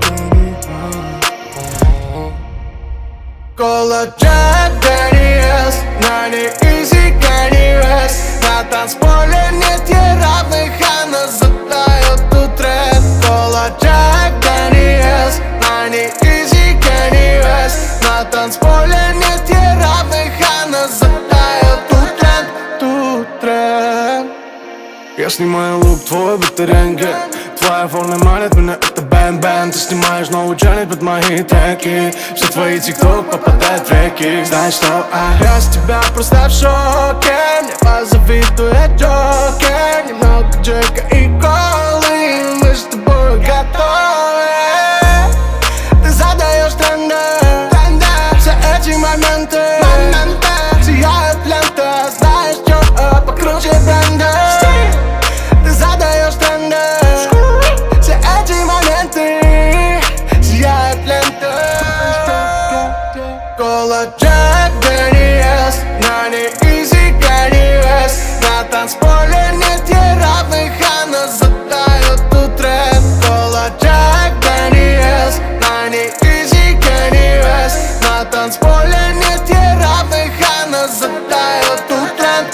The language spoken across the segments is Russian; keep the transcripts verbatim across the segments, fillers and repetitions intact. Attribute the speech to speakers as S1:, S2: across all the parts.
S1: Кола Джек Дэниелс, на ней Изи Кэнни Вест. На танцполе нет ей равных, она задает тут рэп. Кола Джек Дэниелс, на ней Изи Кэнни Вест. На танцполе нет ей равных, она задает тут рэп, тут рэп. Я снимаю лук твой, будто рентген. Твоя форма манит меня, это бэм-бэм. Ты снимаешь новый челлендж под мои треки. Все твои тикток попадают в реки. Знаешь что, а? Я с тебя просто в шоке. Мне позавидует Джокер. Немного Джека и колы, мы с тобой готовы. Ты задаешь тренды, все эти моменты. Сияет лента, знаешь что, покруче бренда. Ты задаешь тренды, все эти моменты. Сияет лента. Кола Джек Дэниелс, на ней Изи Кэнни Вест. На танцполе нет ей равных, она задает тут рэп. Кола Джек Дэниелс, на ней Изи Кэнни Вест. На танцполе нет ей равных, она задает тут рэп.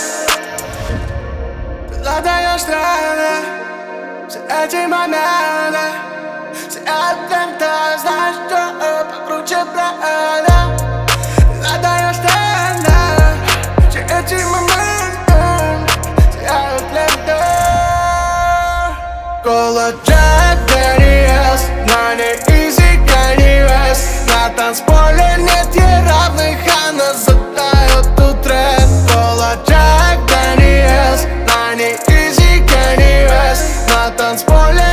S1: Ты задаешь тренды, все эти моменты. Сияет лента, знаешь что, покруче бренда. Ты задаешь тренды, все эти моменты. Сияет лента. Кола Джек Дэниелс, на ней Изи Кэнни Вест. На танцполе нет ей равных, она задает тут рэп. Кола Джек Дэниелс, на ней Изи Кэнни Вест. На танцполе